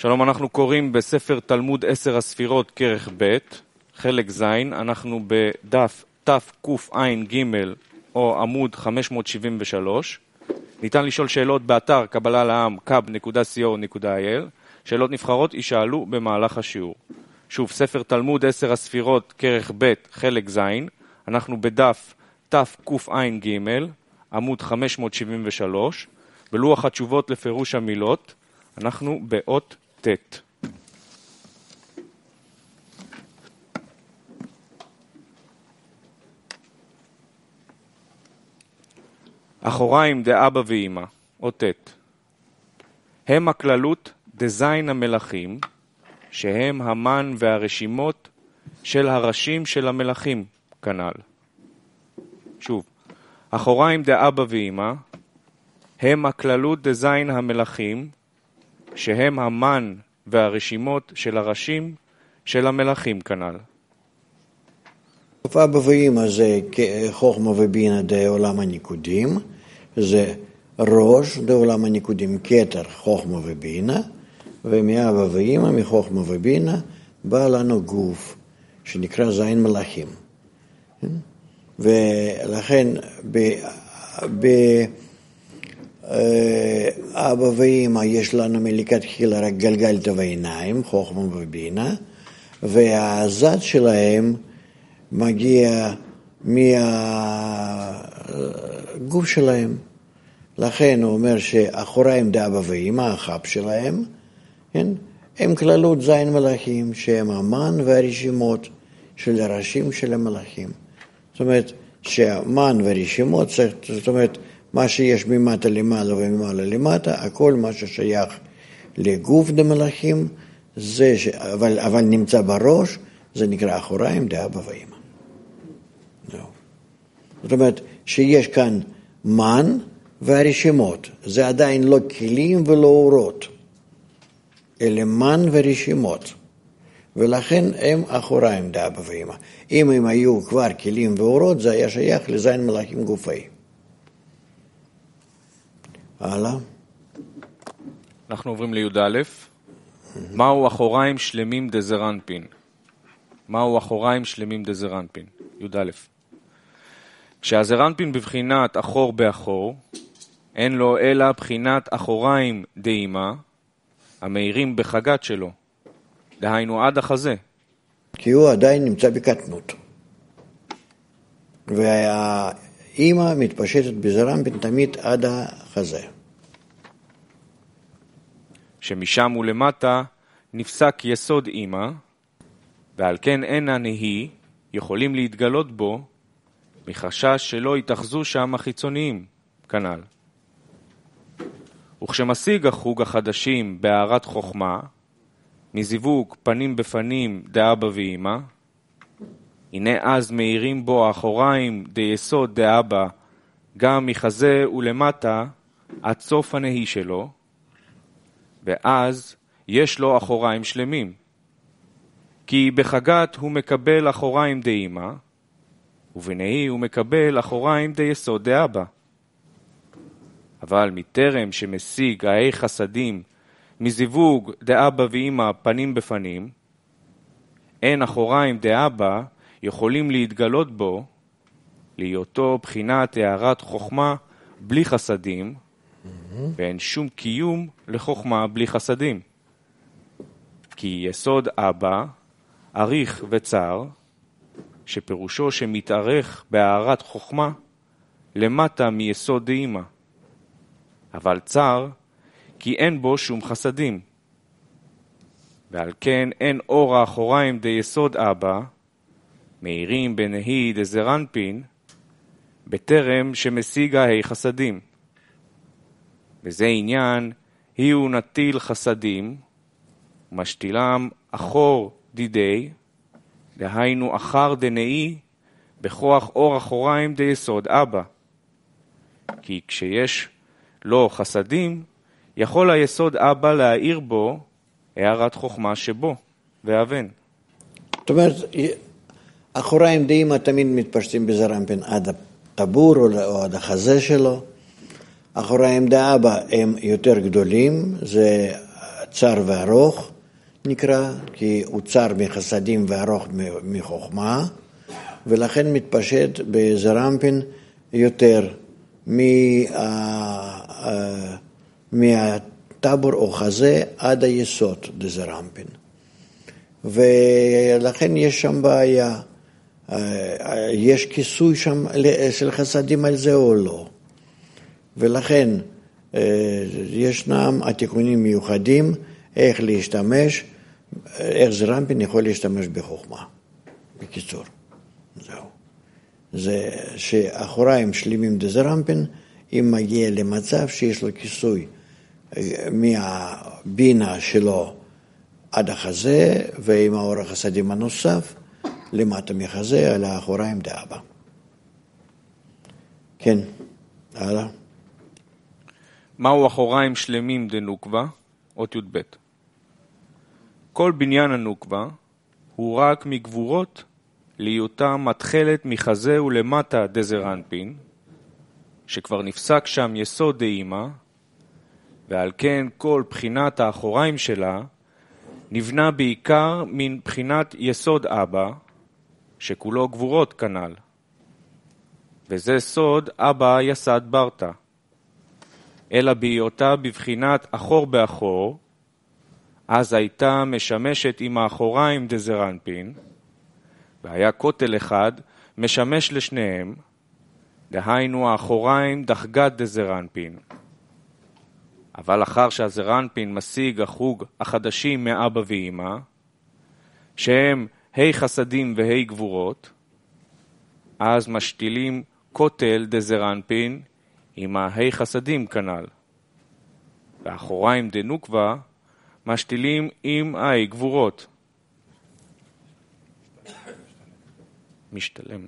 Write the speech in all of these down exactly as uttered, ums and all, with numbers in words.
שלום, אנחנו קוראים בספר תלמוד עשר הספירות כרך ב', חלק ז', אנחנו בדף תקע"ג או עמוד חמש מאות שבעים ושלוש. ניתן לשאול שאלות באתר קבלה לעם קאב נקודה סי או נקודה איי אל. שאלות נבחרות יישאלו במהלך השיעור. שוב, ספר תלמוד עשר הספירות כרך ב', חלק ז', אנחנו בדף תקע"ג, עמוד חמש מאות שבעים ושלוש, בלוח התשובות לפירוש המילות, אנחנו באות ת'. אחוריים דאבא ואמא, אות ת'. הם הכללות דזין המלכים, שהם המן והרשימות של הראשים של המלכים, כנ"ל. שוב, אחוריים דאבא ואמא, הם הכללות דזין המלכים, שהם המן והרשימות של הראשים של המלכים, כנ"ל. אבא ואמא זה חוכמה ובינה דעולם הניקודים, זה ראש דעולם הניקודים, כתר חוכמה ובינה, ומאבא ואמא, מחוכמה ובינה, בא לנו גוף שנקרא זין מלכים. ולכן באבא ואמא יש לנו מלכתחילה רק גלגלת ועיניים, חוכמה ובינה, והזד שלהם מגיע מהגוף שלהם. לכן הוא אומר שאחוריים דאבא ואמא, החב שלהם, כן? הם כללות זין מלכים, שהם המן והרשימות של הראשים של המלכים. זאת אומרת, שהמן והרשימות, זאת אומרת, מה שיש ממטה למעלה וממעלה למטה, הכל מה ששייך לגוף דמלכים, זה ש... אבל, אבל נמצא בראש, זה נקרא אחוריים דאבא ואמא. זאת אומרת, שיש כאן מן והרשימות, זה עדיין לא כלים ולא אורות, אלא מן ורשימות, ולכן הם אחוריים דאבא ואמא. אם הם היו כבר כלים ואורות, זה היה שייך לזין מלכים גופי. הלאה. אנחנו עוברים לי"א. מהו אחוריים שלמים דזרנפין? מהו אחוריים שלמים דזרנפין? י"א. כשהזרנפין בבחינת אחור באחור, אין לו אלא בחינת אחוריים דאמא, המאירים בחגת שלו, דהיינו עד החזה. כי הוא עדיין נמצא בקטנות. והאמא מתפשטת בזרנפין תמיד עד החזה. שמשם ולמטה נפסק יסוד אמא, ועל כן אין הנהי יכולים להתגלות בו, מחשש שלא יתאחזו שם החיצוניים, כנ"ל. וכשמשיג החוג החדשים בהערת חוכמה, מזיווג פנים בפנים דאבא ואמא, הנה אז מאירים בו האחוריים דיסוד דאבא, גם מחזה ולמטה עד סוף הנהי שלו, ואז יש לו אחוריים שלמים. כי בחגת הוא מקבל אחוריים דאמא, ובנהי הוא מקבל אחוריים דיסוד דאבא. אבל מטרם שמשיג האי חסדים מזיווג דאבא ואמא פנים בפנים, אין אחוריים דאבא יכולים להתגלות בו, להיותו בחינת הערת חוכמה בלי חסדים, ואין שום קיום לחוכמה בלי חסדים. כי יסוד אבא, אריך וצר, שפירושו שמתארך בהערת חוכמה למטה מיסוד דאמא. אבל צר, כי אין בו שום חסדים. ועל כן אין אור האחוריים דיסוד אבא, מאירים בנהי דזרנפין, בטרם שמשיגה ה' חסדים. וזה עניין, היא הוא נטיל חסדים, ומשתילם אחור דידי, דהיינו אחר דנאי, בכוח אור אחוריים דיסוד אבא. כי כשיש לו חסדים, יכול היסוד אבא להאיר בו הערת חוכמה שבו, ואבן. זאת אומרת, אחוריים דאמא תמיד מתפשטים בזרנפין עד הטבור או עד החזה שלו. אחוריים דאבא הם יותר גדולים, זה צר וארוך נקרא, כי הוא צר מחסדים וארוך מחוכמה, ולכן מתפשט בזרמפין יותר מהטבור או חזה עד היסוד דזרמפין. ולכן יש שם בעיה, יש כיסוי שם של חסדים על זה או לא. ולכן ישנם התיקונים מיוחדים איך להשתמש, איך זרמפין יכול להשתמש בחוכמה. בקיצור, זהו. זה שאחוריים שלמים דזרמפין, אם מגיע למצב שיש לו כיסוי מהבינה שלו עד החזה, ועם האור החסדים הנוסף, למטה מחזה, על האחוריים דאבא. כן, הלאה. מהו אחוריים שלמים דנוקבה? אות י"ב. כל בניין הנוקבה הוא רק מגבורות להיותה מתחלת מחזה ולמטה דזרנפין, שכבר נפסק שם יסוד דאימא, ועל כן כל בחינת האחוריים שלה נבנה בעיקר מן בחינת יסוד אבא, שכולו גבורות כנל. וזה סוד אבא יסד ברטה. אלא בהיותה בבחינת אחור באחור, אז הייתה משמשת עם האחוריים דזרנפין, והיה כותל אחד משמש לשניהם, דהיינו האחוריים דחגת דזרנפין. אבל אחר שהזרנפין משיג החוג החדשים מאבא ואמא, שהם ה' חסדים וה' גבורות, אז משתילים כותל דזרנפין עם הה' חסדים כנל. והאחוריים דנוקבה משתילים עם הה' גבורות. משתלם.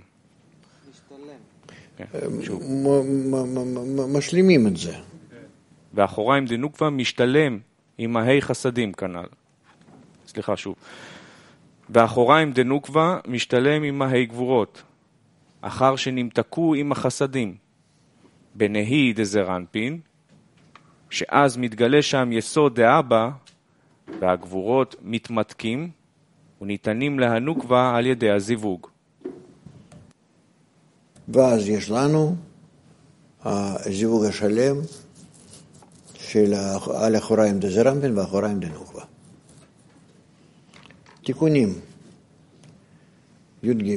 משלימים את זה. והאחוריים דנוקבה משתלם עם הה' חסדים כנל. סליחה שוב. והאחוריים דנוקבה משתלם עם הה' גבורות, אחר שנמתקו עם החסדים. בנהי דזרנפין, שאז מתגלה שם יסוד דאבא, והגבורות מתמתקים וניתנים להנוקבה על ידי הזיווג. ואז יש לנו הזיווג השלם של על אחוריים דזרנפין ואחוריים דנוקבה. תיקונים י"ג.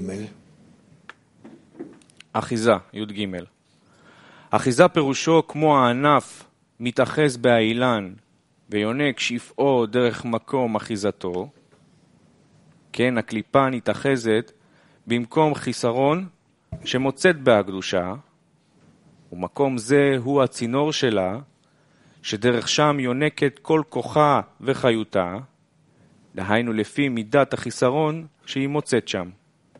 אחיזה י"ג. אחיזה פירושו כמו הענף מתאחז באילן ויונק שפעו דרך מקום אחיזתו, כן הקליפה נתאחזת במקום חיסרון שמוצאת בהקדושה, ומקום זה הוא הצינור שלה, שדרך שם יונקת כל כוחה וחיותה, דהיינו לפי מידת החיסרון שהיא מוצאת שם.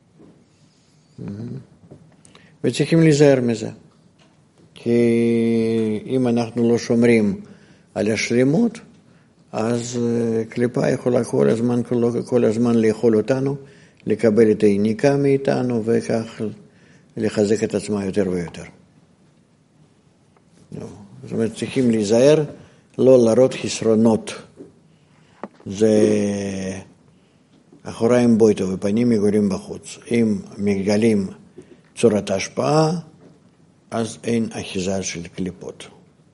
וצריכים להיזהר מזה. כי אם אנחנו לא שומרים על השלמות, אז קליפה יכולה כל הזמן, כל, כל הזמן לאכול אותנו, לקבל את היניקה מאיתנו, וכך לחזק את עצמה יותר ויותר. זאת אומרת, צריכים להיזהר, לא להראות חסרונות. זה אחוריים בויטו ופנים מגולים בחוץ. אם מגלים צורת השפעה, אז אין אחיזה של קליפות.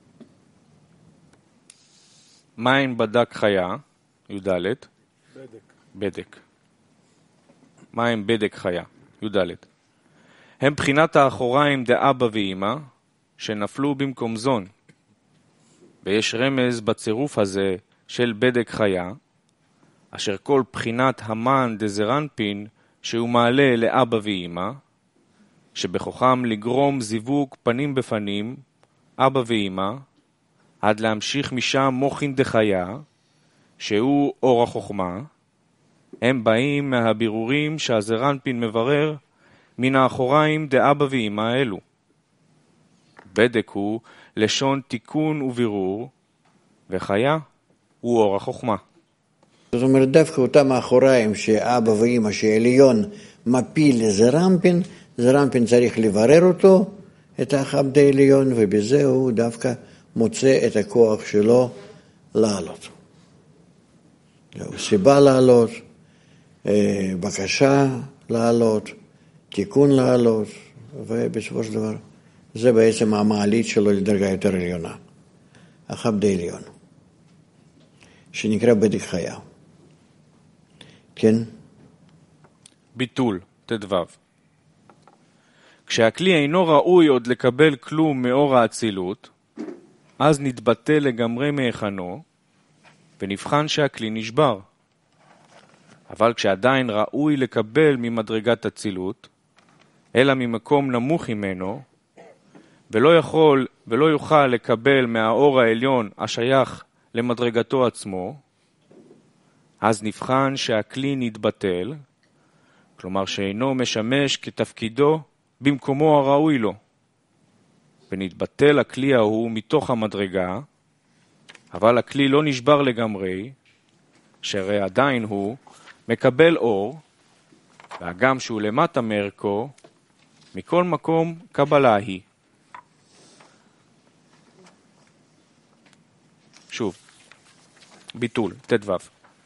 מים בדק חיה, י"ד. בדק. בדק. מים בדק חיה, י"ד. הם בחינת האחוריים דאבא ואמא, שנפלו במקום זון. ויש רמז בצירוף הזה של בדק חיה, אשר כל בחינת המן דזרנפין שהוא מעלה לאבא ואמא, שבכוחם לגרום זיווג פנים בפנים, אבא ואמא, עד להמשיך משם מוחין דחיה, שהוא אור החוכמה, הם באים מהבירורים שהזרנפין מברר מן האחוריים דאבא ואמא האלו. בדק הוא לשון תיקון ובירור, וחיה הוא אור החוכמה. זאת אומרת, דווקא אותם האחוריים שאבא ואמא שעליון מפיל לזרנפין, זרנפין צריך לברר אותו, את החבד העליון, ובזה הוא דווקא מוצא את הכוח שלו לעלות. סיבה לעלות, בקשה לעלות, תיקון לעלות, ובסופו של דבר זה בעצם המעלית שלו לדרגה יותר עליונה, החבד העליון, שנקרא בדק חיה. כן? ביטול, תדבב. כשהכלי אינו ראוי עוד לקבל כלום מאור האצילות, אז נתבטל לגמרי מהיכנו, ונבחן שהכלי נשבר. אבל כשעדיין ראוי לקבל ממדרגת אצילות, אלא ממקום נמוך ממנו, ולא יכול ולא יוכל לקבל מהאור העליון השייך למדרגתו עצמו, אז נבחן שהכלי נתבטל, כלומר שאינו משמש כתפקידו במקומו הראוי לו, ונתבטל הכלי ההוא מתוך המדרגה, אבל הכלי לא נשבר לגמרי, שהרי עדיין הוא מקבל אור, והגם שהוא למטה מערכו, מכל מקום קבלה היא. שוב, ביטול, תדבב.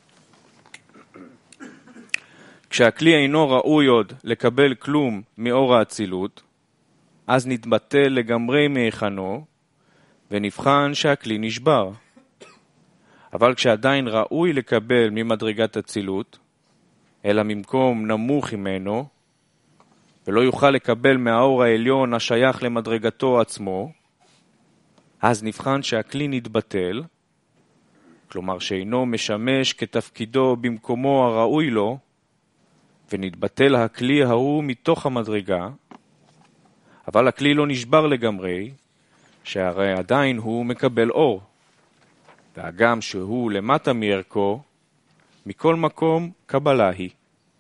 כשהכלי אינו ראוי עוד לקבל כלום מאור האצילות, אז נתבטל לגמרי מהיכנו, ונבחן שהכלי נשבר. אבל כשעדיין ראוי לקבל ממדרגת אצילות, אלא ממקום נמוך ממנו, ולא יוכל לקבל מהאור העליון השייך למדרגתו עצמו, אז נבחן שהכלי נתבטל, כלומר שאינו משמש כתפקידו במקומו הראוי לו, ונתבטל הכלי ההוא מתוך המדרגה, אבל הכלי לא נשבר לגמרי, שהרי עדיין הוא מקבל אור, והגם שהוא למטה מערכו, מכל מקום קבלה היא.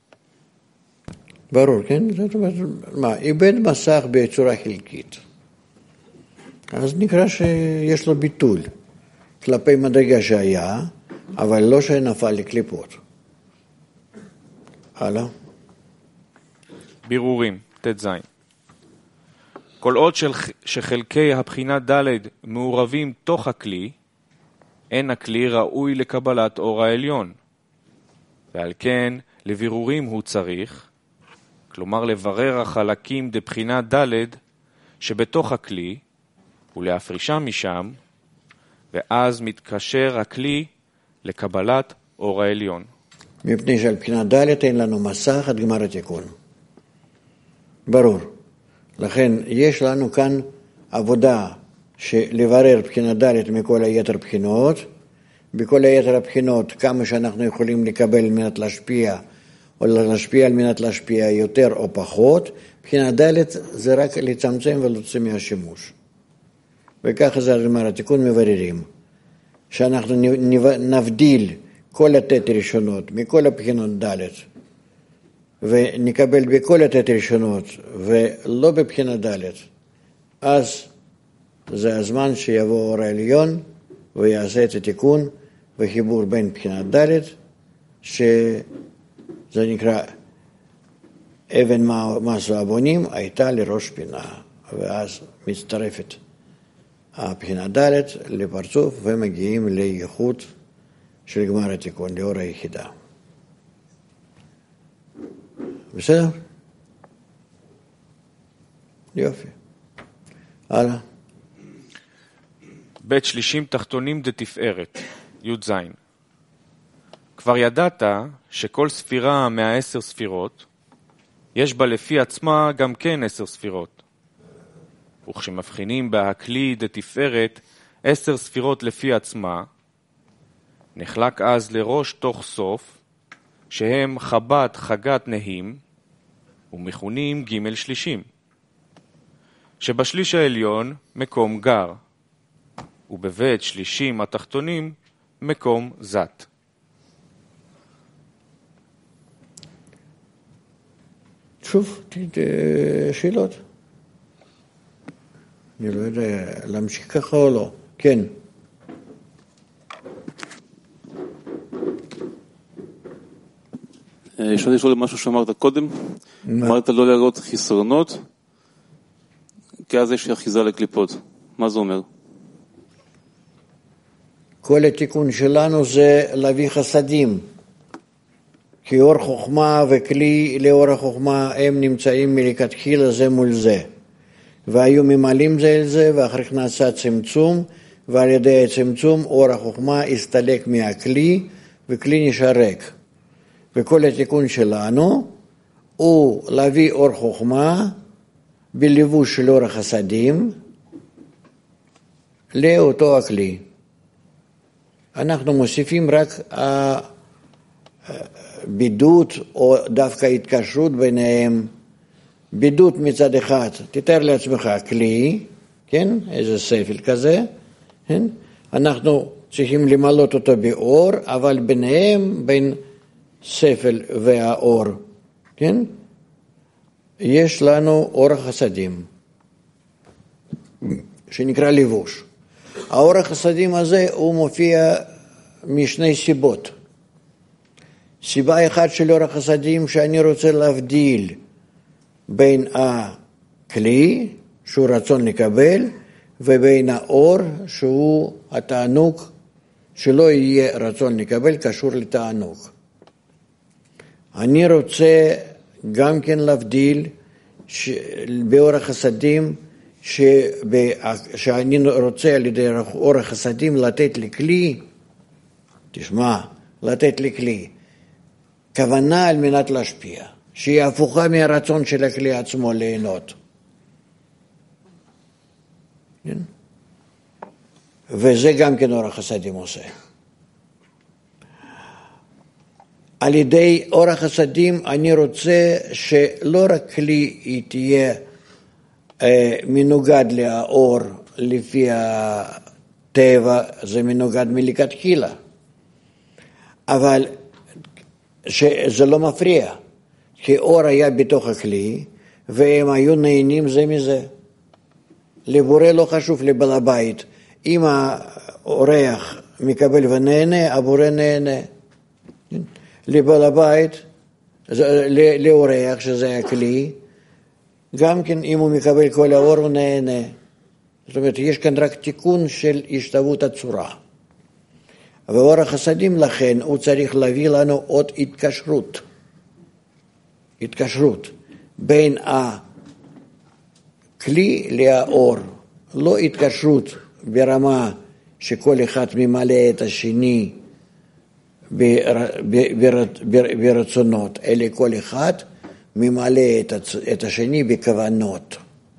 ברור, כן? זאת אומרת, מה, איבד מסך בצורה חלקית. אז נקרא שיש לו ביטול כלפי מדרגה שהיה, אבל לא שנפל לקליפות. הלאה. בירורים, תז. כל עוד של, שחלקי הבחינה ד' מעורבים תוך הכלי, אין הכלי ראוי לקבלת אור העליון. ועל כן, לבירורים הוא צריך, כלומר לברר החלקים דבחינה ד' שבתוך הכלי, ולהפרישם משם, ואז מתקשר הכלי לקבלת אור העליון. מפני שעל בחינה ד' אין לנו מסך עד גמר התיקון. ברור. לכן יש לנו כאן עבודה שלברר בחינה ד' מכל היתר בחינות, בכל היתר הבחינות כמה שאנחנו יכולים לקבל על מנת להשפיע, או להשפיע על מנת להשפיע יותר או פחות, בחינה ד' זה רק לצמצם ולהוציא מהשימוש. וככה זה גמר התיקון מבררים. שאנחנו נבדיל כל התת ראשונות מכל הבחינות ד' ונקבל בכל התת ראשונות ולא בבחינה ד', אז זה הזמן שיבוא אור העליון ויעשה את התיקון וחיבור בין בחינה ד' שזה נקרא אבן מסו הבונים הייתה לראש פינה, ואז מצטרפת הבחינה ד' לפרצוף ומגיעים לייחוד של גמר התיקון, לאור היחידה. בסדר? יופי. הלאה. בית שלישים תחתונים דתפארת, י' ז'. כבר ידעת שכל ספירה מהעשר ספירות, יש בה לפי עצמה גם כן עשר ספירות. וכשמבחינים בהכלי דתפארת עשר ספירות לפי עצמה, נחלק אז לראש תוך סוף, שהם חבת חגת נהים, ומכונים ג' שלישים. שבשליש העליון מקום גר, ובבית שלישים התחתונים מקום זת. שוב, שאלות. אני לא יודע, להמשיך ככה או לא? כן. יש לי לשאול משהו שאמרת קודם. אמרת לא להראות חסרונות, כי אז יש אחיזה לקליפות. מה זה אומר? כל התיקון שלנו זה להביא חסדים. כי אור חוכמה וכלי לאור החוכמה הם נמצאים מלכתחילה זה מול זה. והיו ממלאים זה אל זה, ואחר כך נעשה צמצום, ועל ידי הצמצום אור החוכמה הסתלק מהכלי, וכלי נשאר ריק. וכל התיקון שלנו הוא להביא אור חוכמה בלבוש של אור החסדים לאותו הכלי. אנחנו מוסיפים רק בידוד או דווקא התקשרות ביניהם. בידוד מצד אחד, תתאר לעצמך כלי, כן? איזה ספל כזה, כן? אנחנו צריכים למלות אותו באור, אבל ביניהם, בין ספל והאור, כן? יש לנו אור החסדים, שנקרא לבוש. האור החסדים הזה הוא מופיע משני סיבות. סיבה אחת של אור החסדים שאני רוצה להבדיל בין הכלי, שהוא רצון לקבל, ובין האור, שהוא התענוג, שלא יהיה רצון לקבל, קשור לתענוג. אני רוצה גם כן להבדיל ש... באור החסדים, שב... שאני רוצה על ידי אור החסדים לתת לכלי, תשמע, לתת לכלי, כוונה על מנת להשפיע, שהיא הפוכה מהרצון של הכלי עצמו ליהנות. כן? וזה גם כן אור החסדים עושה. על ידי אור החסדים אני רוצה שלא רק כלי היא תהיה אה, מנוגד לאור לפי הטבע, זה מנוגד מלכתחילה, אבל שזה לא מפריע, כי אור היה בתוך הכלי והם היו נהנים זה מזה. לבורא לא חשוב לבעל הבית, אם האורח מקבל ונהנה, הבורא נהנה. לבעל הבית, לאורח שזה הכלי, גם כן אם הוא מקבל כל האור הוא נהנה. זאת אומרת, יש כאן רק תיקון של השתוות הצורה. ואור החסדים לכן הוא צריך להביא לנו עוד התקשרות. התקשרות בין הכלי לאור. לא התקשרות ברמה שכל אחד ממלא את השני ברצונות, אלא כל אחד ממלא את השני בכוונות.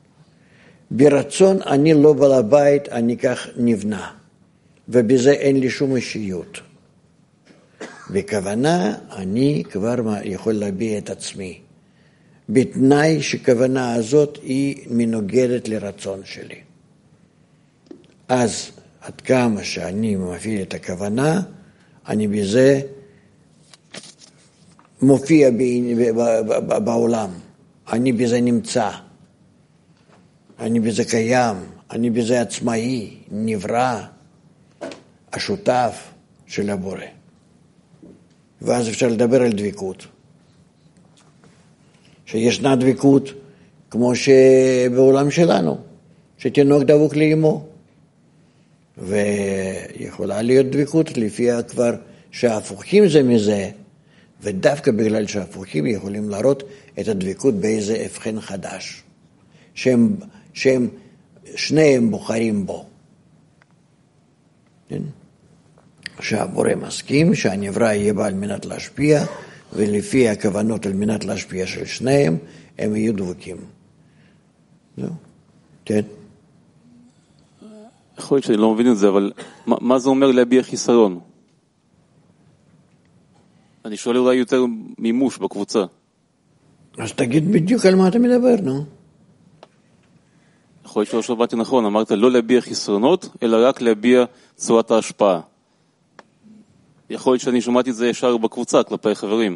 ברצון אני לא בעל הבית, אני כך נבנה, ובזה אין לי שום אישיות. בכוונה אני כבר יכול להביע את עצמי, בתנאי שכוונה הזאת היא מנוגדת לרצון שלי. אז עד כמה שאני מפעיל את הכוונה, אני בזה מופיע בעולם, אני בזה נמצא, אני בזה קיים, אני בזה עצמאי, נברא, השותף של הבורא. ואז אפשר לדבר על דבקות. שישנה דבקות כמו שבעולם שלנו, שתינוק דבוק לאמו. ויכולה להיות דבקות לפי כבר שההפוכים זה מזה, ודווקא בגלל שההפוכים יכולים להראות את הדבקות באיזה הבחן חדש, שהם, שהם שניהם בוחרים בו. כן? שהבורא מסכים שהנברא יהיה בה על מנת להשפיע, ולפי הכוונות על מנת להשפיע של שניהם, הם יהיו דבוקים. זהו. כן. יכול להיות שאני לא מבין את זה, אבל מה, מה זה אומר להביע חיסרון? אני שואל אולי יותר מימוש בקבוצה. אז תגיד בדיוק על מה אתה מדבר, נו. יכול להיות שלא שבאתי נכון, אמרת לא להביע חיסרונות, אלא רק להביע צורת ההשפעה. יכול להיות שאני שמעתי את זה ישר בקבוצה כלפי חברים.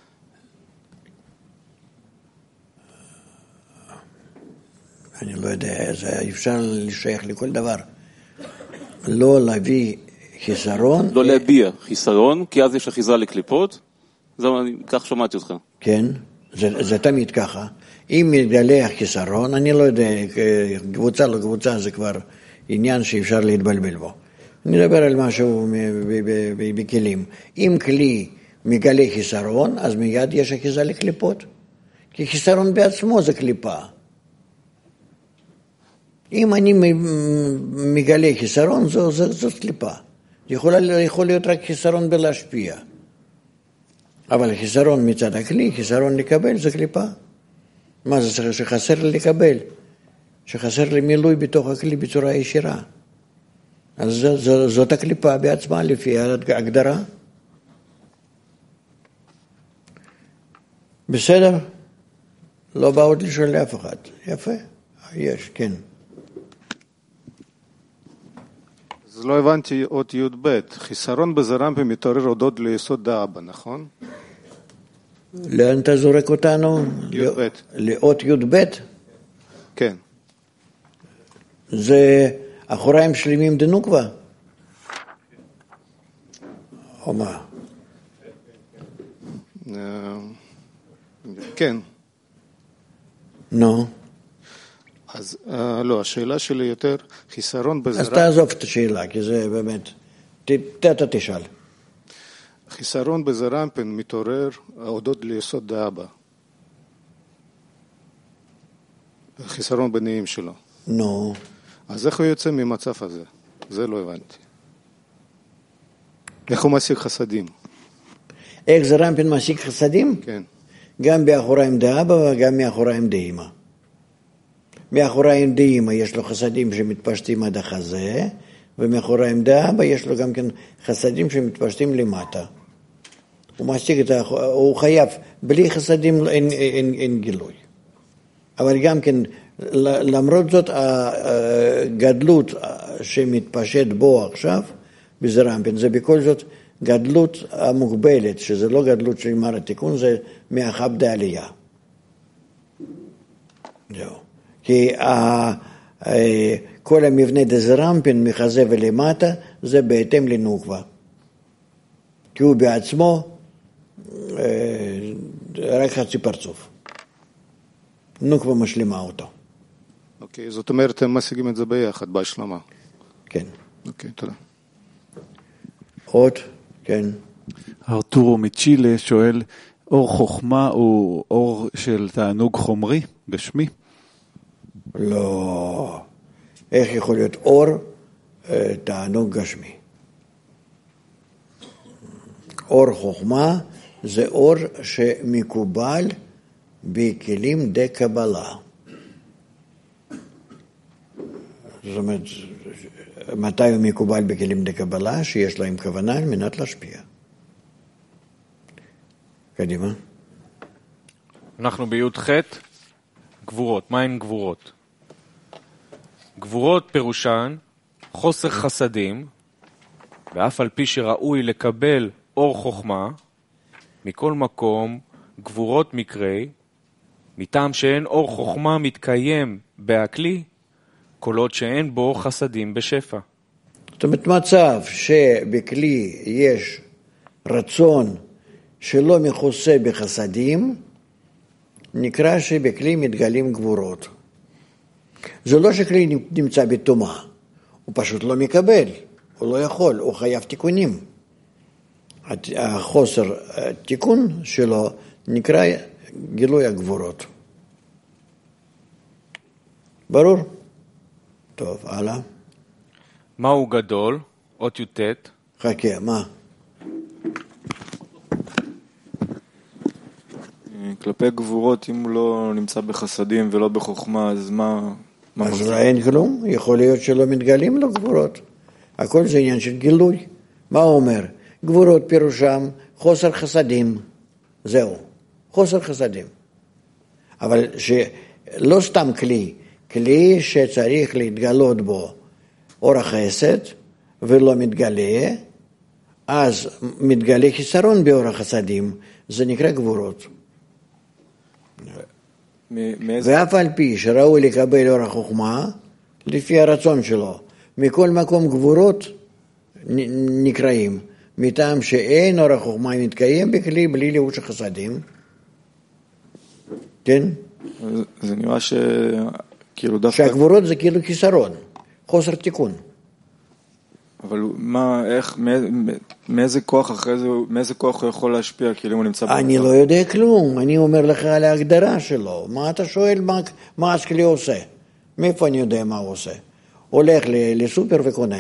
אני לא יודע, זה אפשר לשייך לכל דבר. לא להביא חיסרון. לא להביע חיסרון, כי אז יש אחיזה לקליפות. זה, אני, כך שמעתי אותך. כן, זה, זה תמיד ככה. אם מתגלה חיסרון, אני לא יודע, קבוצה לא קבוצה, זה כבר עניין שאפשר להתבלבל בו. נדבר על משהו בכלים. אם כלי מגלה חיסרון, אז מיד יש אחיזה לקליפות. כי חיסרון בעצמו זה קליפה. אם אני מגלה חיסרון, זו, זו, זו קליפה. יכול, יכול להיות רק חיסרון בלהשפיע. אבל חיסרון מצד הכלי, חיסרון לקבל, זה קליפה. מה זה שחסר לי לקבל? שחסר לי מילוי בתוך הכלי בצורה ישירה. אז זו, זו, זאת הקליפה בעצמה לפי ההגדרה. בסדר? לא בא עוד לשאול לאף אחד. יפה? יש, כן. אז לא הבנתי אות י' ב', חיסרון בזרמפה מתעורר הודות ליסוד דאבא, נכון? לאן אתה זורק אותנו? י' ב'. לאות י' ב'? כן. זה אחוריים שלמים דנוקבה? או מה? כן. נו. אז לא, השאלה שלי יותר חיסרון בזרמפה. אז תעזוב את השאלה, כי זה באמת, אתה תשאל. חיסרון בזרמפן מתעורר הודות ליסוד דאבא. חיסרון בנעים שלו. נו. אז איך הוא יוצא ממצב הזה? זה לא הבנתי. איך הוא משיג חסדים? איך זרמפן משיג חסדים? כן. גם באחוריים דאבא וגם מאחוריים דאמא. מאחוריים דאמא יש לו חסדים שמתפשטים עד החזה, ומאחוריים דאבא יש לו גם כן חסדים שמתפשטים למטה. הוא משיג את ה... הוא חייב, בלי חסדים אין, אין, אין גילוי. אבל גם כן, למרות זאת, הגדלות שמתפשט בו עכשיו, בזרמפן, זה בכל זאת גדלות המוגבלת, שזה לא גדלות של מר התיקון, זה מאחב דעלייה. זהו. כי כל המבנה דזרמפן מחזה ולמטה, זה בהתאם לנוקבה. כי הוא בעצמו רק חצי פרצוף. נוקבה משלימה אותו. אוקיי, זאת אומרת, הם משיגים את זה ביחד, בהשלמה. כן. אוקיי, תודה. עוד, כן. ארתורו מצ'ילה שואל, אור חוכמה הוא אור של תענוג חומרי, גשמי? לא. איך יכול להיות אור תענוג גשמי? אור חוכמה זה אור שמקובל בכלים דה קבלה. זאת אומרת, מתי הוא מקובל בכלים דה קבלה? שיש להם כוונה על מנת להשפיע. קדימה. אנחנו בי"ח, גבורות. מה הן גבורות? גבורות פירושן חוסר חסדים, ואף על פי שראוי לקבל אור חוכמה, מכל מקום גבורות מקרי, מטעם שאין אור חוכמה מתקיים בהכלי, כל עוד שאין בו חסדים בשפע. זאת אומרת, מצב שבכלי יש רצון שלא מכוסה בחסדים, נקרא שבכלי מתגלים גבורות. זה לא שכלי נמצא בתומה, הוא פשוט לא מקבל, הוא לא יכול, הוא חייב תיקונים. החוסר תיקון שלו נקרא גילוי הגבורות. ברור? טוב, הלאה. מהו גדול? אות י"ט. חכה, מה? כלפי גבורות, אם הוא לא נמצא בחסדים ולא בחוכמה, אז מה... מה אז לא אין כלום, יכול להיות שלא מתגלים לו גבורות. הכל זה עניין של גילוי. מה הוא אומר? גבורות פירושם חוסר חסדים. זהו, חוסר חסדים. אבל שלא סתם כלי, כלי שצריך להתגלות בו אור החסד ולא מתגלה, אז מתגלה חיסרון באור החסדים, זה נקרא גבורות. ואף על פי שראוי לקבל אור החוכמה, לפי הרצון שלו, מכל מקום גבורות נקראים, מטעם שאין אור החוכמה מתקיים בכלי בלי ליבוש החסדים. כן? זה נראה ש... כאילו דווקא... שהגבורות זה כאילו חיסרון, חוסר תיקון. אבל מה, איך, מאיזה כוח אחרי זה, מאיזה כוח הוא יכול להשפיע, כאילו הוא נמצא... אני לא יודע כלום, אני אומר לך על ההגדרה שלו. מה אתה שואל, מה, מה אשכלי עושה? מאיפה אני יודע מה הוא עושה? הולך לסופר וקונה.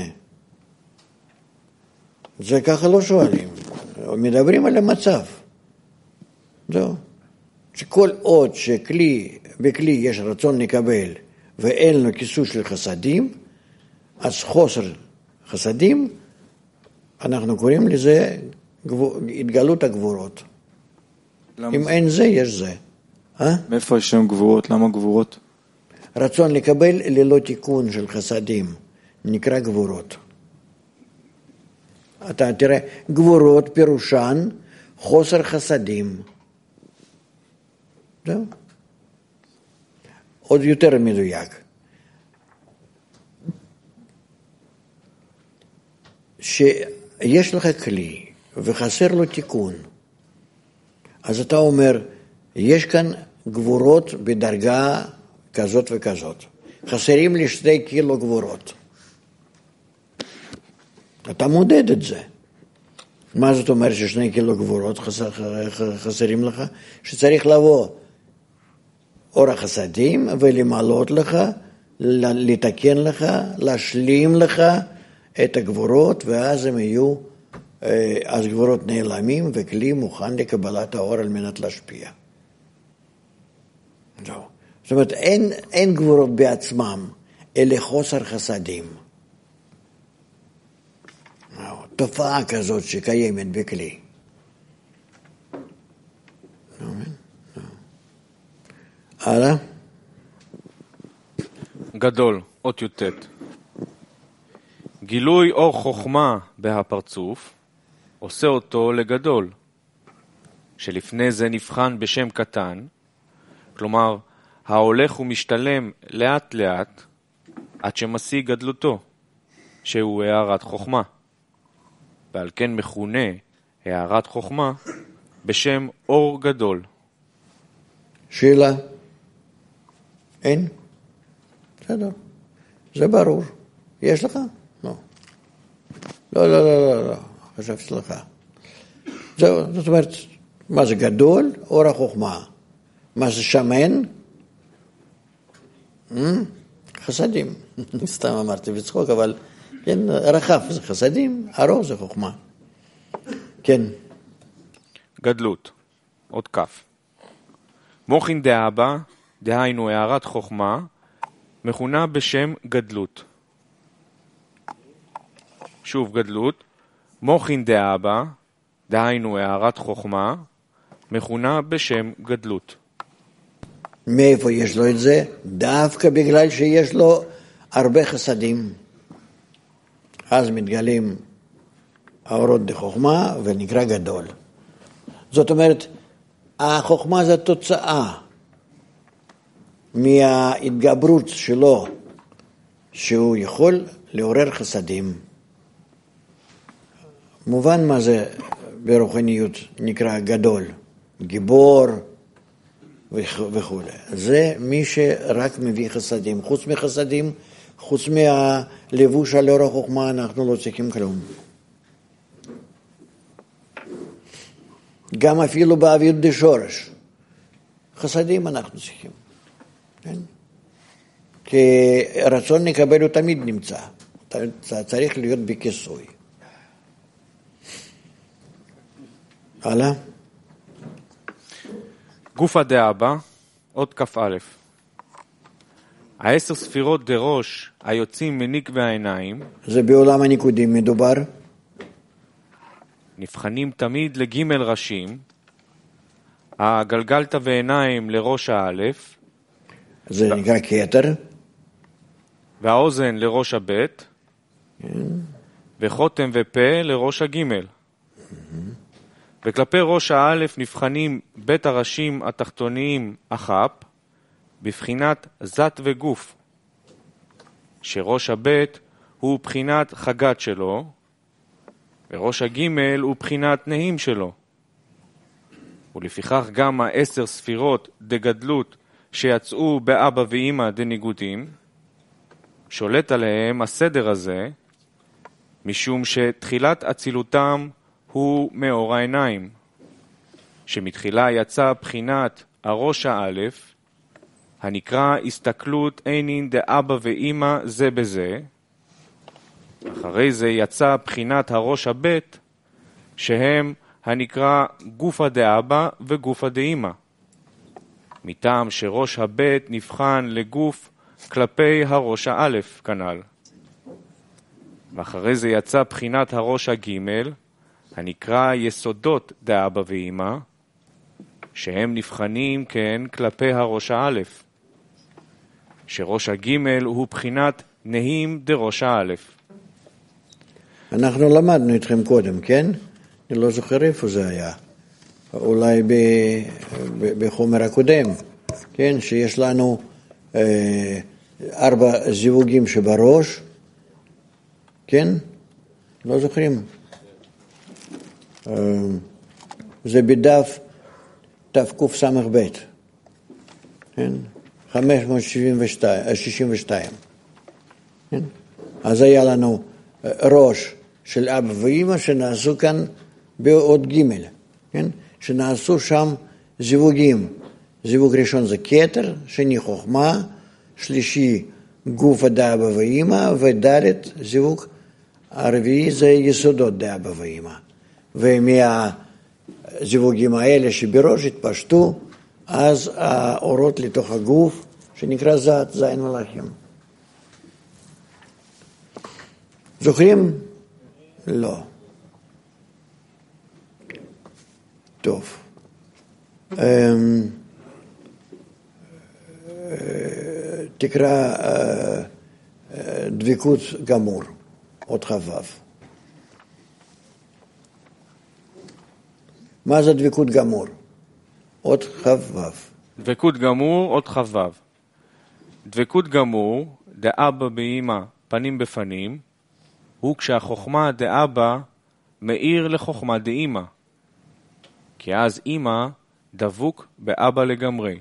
זה ככה לא שואלים. מדברים על המצב. זהו. שכל עוד שכלי, בכלי יש רצון לקבל ואין לו כיסוי של חסדים, אז חוסר חסדים, אנחנו קוראים לזה התגלות הגבורות. אם זה? אין זה, יש זה. אה? מאיפה יש שם גבורות? למה גבורות? רצון לקבל ללא תיקון של חסדים, נקרא גבורות. אתה תראה, גבורות פירושן חוסר חסדים. זהו. עוד יותר מדויק. שיש לך כלי וחסר לו תיקון, אז אתה אומר, יש כאן גבורות בדרגה כזאת וכזאת. חסרים לי שתי קילו גבורות. אתה מודד את זה. מה זאת אומרת ששני קילו גבורות חסר, חסרים לך? שצריך לבוא אור החסדים ולמעלות לך, לתקן לך, להשלים לך את הגבורות, ואז הם יהיו, אז גבורות נעלמים וכלי מוכן לקבלת האור על מנת להשפיע. זהו. זאת אומרת, אין, אין גבורות בעצמם, אלה חוסר חסדים. תופעה כזאת שקיימת בכלי. הלאה. גדול, אות י"ט. גילוי אור חוכמה בהפרצוף עושה אותו לגדול, שלפני זה נבחן בשם קטן, כלומר, ההולך ומשתלם לאט לאט עד שמשיג גדלותו, שהוא הערת חוכמה. ועל כן מכונה הערת חוכמה בשם אור גדול. שאלה? אין? בסדר. זה ברור. יש לך? לא. לא, לא, לא, לא, לא. חשבתי לך. זהו, זאת אומרת, מה זה גדול? אור החוכמה. מה זה שמן? חסדים. סתם אמרתי בצחוק, אבל כן, רחב זה חסדים, ארוך זה חוכמה. כן. גדלות, עוד כף. מוחין דאבא, דהיינו הערת חוכמה, מכונה בשם גדלות. שוב גדלות. מוחין דאבא, דהיינו הערת חוכמה, מכונה בשם גדלות. מאיפה יש לו את זה? דווקא בגלל שיש לו הרבה חסדים. אז מתגלים האורות דחוכמה ונקרא גדול. זאת אומרת, החוכמה זה תוצאה מההתגברות שלו, שהוא יכול לעורר חסדים. מובן מה זה ברוחניות נקרא גדול, גיבור וכו'. זה מי שרק מביא חסדים. חוץ מחסדים, חוץ מהלבוש על אור החוכמה, אנחנו לא צריכים כלום. גם אפילו באוויר דשורש. חסדים אנחנו צריכים. כן? כי רצון לקבל הוא תמיד נמצא. צריך להיות בכיסוי. הלאה. גופה דאבא, עוד כף א'. העשר ספירות דראש היוצאים מניקבי העיניים, זה בעולם הניקודים מדובר. נבחנים תמיד לגימל ראשים, הגלגלת ועיניים לראש האלף, זה ו... נקרא כתר. והאוזן לראש הבית, כן. וחותם ופה לראש הגימל. Mm-hmm. וכלפי ראש האלף נבחנים בית הראשים התחתוניים אחפ, בבחינת זת וגוף, שראש הבית הוא בחינת חגת שלו, וראש הגימל הוא בחינת נהים שלו. ולפיכך גם העשר ספירות דגדלות שיצאו באבא ואמא דניגודים, שולט עליהם הסדר הזה, משום שתחילת אצילותם הוא מאור העיניים, שמתחילה יצא בחינת הראש האלף, הנקרא הסתכלות עינין דאבא ואמא זה בזה, אחרי זה יצא בחינת הראש הבית, שהם הנקרא גופה דאבא וגופה דאמא, מטעם שראש הבית נבחן לגוף כלפי הראש האלף כנ"ל. ואחרי זה יצא בחינת הראש הגימל, הנקרא יסודות דאבא ואמא, שהם נבחנים כן כלפי הראש האלף, שראש הגימל הוא בחינת נהים דראש האלף. אנחנו למדנו איתכם קודם, כן? אני לא זוכר איפה זה היה. אולי ב, ב, בחומר הקודם, כן? שיש לנו אה, ארבע זיווגים שבראש, כן? לא זוכרים. אה, זה בדף תקס"ב, כן? חמש מאות שישים ושתיים. כן? אז היה לנו ראש של אבא ואמא שנעשו כאן בעוד ג', כן? שנעשו שם זיווגים. זיווג ראשון זה כתר, שני חוכמה, שלישי גוף דאבא ואמא, ודלת זיווג הרביעי זה יסודות דאבא ואמא. ומהזיווגים האלה שבראש התפשטו, אז האורות לתוך הגוף שנקרא זת, זין מלאכים. זוכרים? לא. טוב. תקרא דבקות גמור, עוד חבב. מה זה דבקות גמור? עוד חבב. דבקות גמור, עוד חבב. דבקות גמור, דאבא באמא פנים בפנים, הוא כשהחוכמה דאבא מאיר לחוכמה דאמא, כי אז אמא דבוק באבא לגמרי.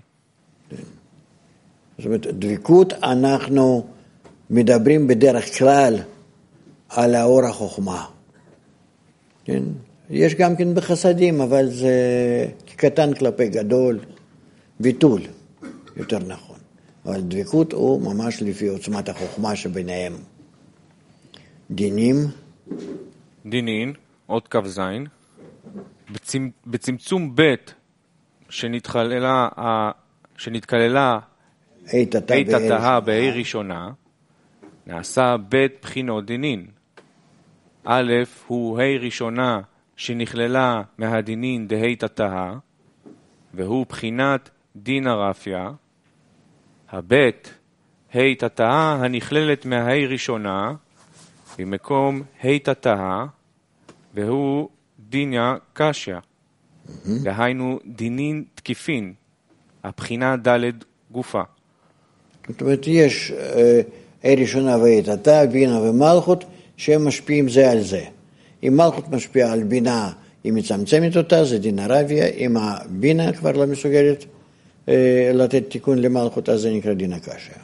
זאת אומרת, דבקות אנחנו מדברים בדרך כלל על האור החוכמה. כן? יש גם כן בחסדים, אבל זה קטן כלפי גדול, ביטול, יותר נכון. אבל דבקות הוא ממש לפי עוצמת החוכמה שביניהם. דינים. דינין, עוד קו זין. בצמצ... בצמצום ב' שנתכללה, שנתכללה אית התאה בה' ראשונה, נעשה ב' בחינות דינין. א' הוא ה' ראשונה שנכללה מהדינין דה' התאה, והוא בחינת דין הרפיה. הבית ה' התאה הנכללת מה' ראשונה במקום ה' התאה, והוא דיניה קשיא, דהיינו דינין תקיפין, הבחינה ד' גופה. זאת אומרת, יש ה' ראשונה וה' התאה, בינה ומלכות, שהם משפיעים זה על זה. אם מלכות משפיעה על בינה, היא מצמצמת אותה, זה דין הרביה. אם הבינה כבר לא מסוגלת אה, לתת תיקון למלכות, אז זה נקרא דין הקשיא.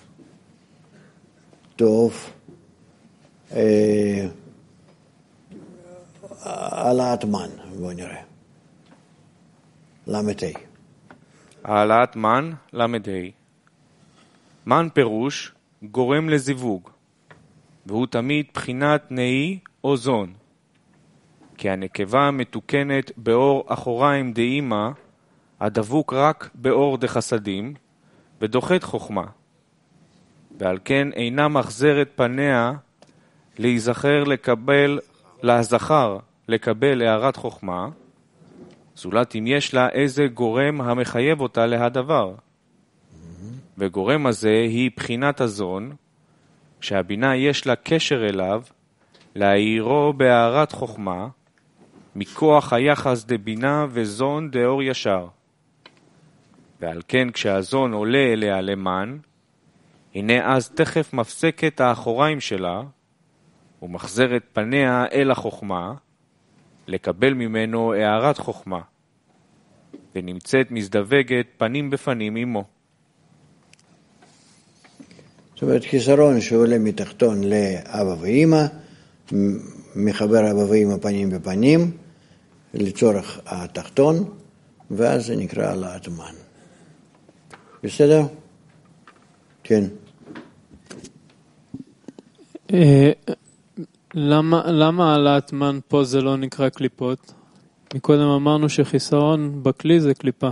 טוב. אה, העלאת מן, בואו נראה. למתי. העלאת מן, למתי. מן פירוש גורם לזיווג, והוא תמיד בחינת נאי או זון. כי הנקבה מתוקנת באור אחוריים דאמא, הדבוק רק באור דחסדים, ודוחת חוכמה. ועל כן אינה מחזרת פניה להיזכר לקבל, להזכר לקבל הערת חוכמה, זולת אם יש לה איזה גורם המחייב אותה להדבר. וגורם הזה היא בחינת הזון, שהבינה יש לה קשר אליו, להאירו בהערת חוכמה, מכוח היחס דבינה וזון דאור ישר. ועל כן כשהזון עולה אליה למן, הנה אז תכף מפסקת האחוריים שלה, ומחזרת פניה אל החוכמה, לקבל ממנו הערת חוכמה, ונמצאת מזדווגת פנים בפנים עמו. זאת אומרת, חיסרון שעולה מתחתון לאבא ואמא, מחבר אבא ואמא פנים בפנים לצורך התחתון, ואז זה נקרא העלאת מן. בסדר? כן. למה, למה העלאת מן פה זה לא נקרא קליפות? מקודם אמרנו שחיסרון בכלי זה קליפה.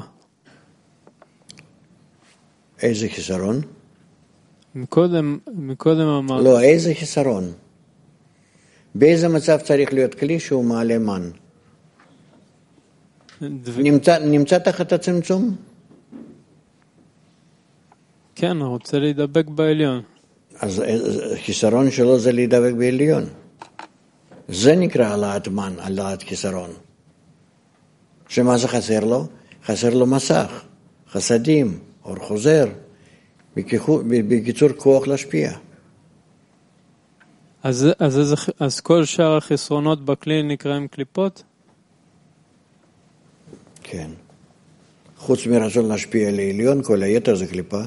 איזה חיסרון? מקודם, מקודם אמרנו. לא, איזה חיסרון? באיזה מצב צריך להיות כלי שהוא מעלה מן? דבק... נמצא, נמצא תחת הצמצום? כן, רוצה להידבק בעליון. אז חיסרון שלו זה להידבק בעליון. זה נקרא העלאת מן, העלאת חיסרון. שמה זה חסר לו? חסר לו מסך, חסדים, אור חוזר, בקיצור כוח להשפיע. אז, אז, אז, אז כל שאר החסרונות בכלי נקראים קליפות? כן. חוץ מרצון להשפיע לעליון, כל היתר זה קליפה.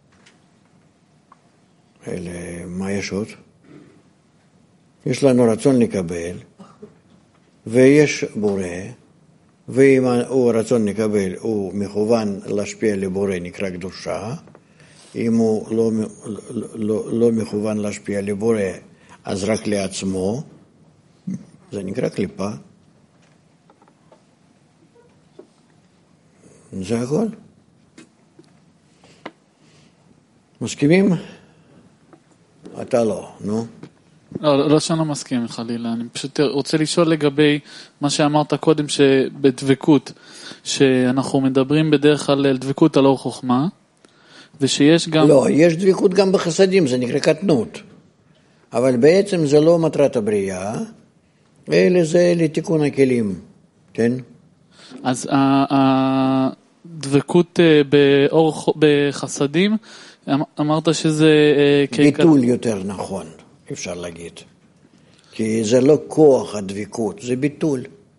אלה, מה יש עוד? יש לנו רצון לקבל, ויש בורא, ואם הוא רצון לקבל, הוא מכוון להשפיע לבורא, נקרא קדושה. אם הוא לא, לא, לא מכוון להשפיע לבורא, אז רק לעצמו, זה נקרא קליפה. זה הכל. מסכימים? אתה לא, נו. לא, לא שאני לא מסכים חלילה, אני פשוט רוצה לשאול לגבי מה שאמרת קודם, שבדבקות, שאנחנו מדברים בדרך כלל על דבקות על אור חוכמה, ושיש גם... לא, יש דבקות גם בחסדים, זה נקרא קטנות. אבל בעצם זה לא מטרת הבריאה, אלא זה לתיקון הכלים, כן? אז הדבקות באור, בחסדים, אמרת שזה... ביטול יותר נכון, אפשר להגיד. כי זה לא כוח הדבקות, זה ביטול.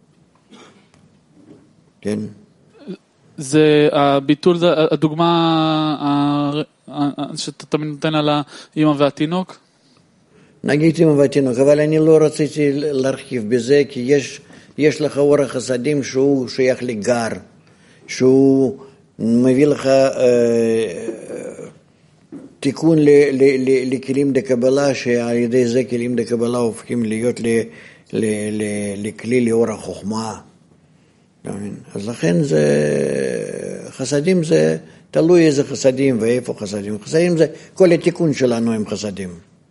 כן? זה הביטול, זה הדוגמה שאתה תמיד נותן על האמא והתינוק? נגיד אמא והתינוק, אבל אני לא רציתי להרחיב בזה, כי יש, יש לך אור החסדים שהוא שייך לגר, שהוא מביא לך אה, תיקון ל, ל, ל, לכלים דקבלה, שעל ידי זה כלים דקבלה הופכים להיות ל, ל, ל, לכלי לאור החוכמה. אז לכן זה, חסדים זה תלוי איזה חסדים ואיפה חסדים. חסדים זה, כל התיקון שלנו הם חסדים.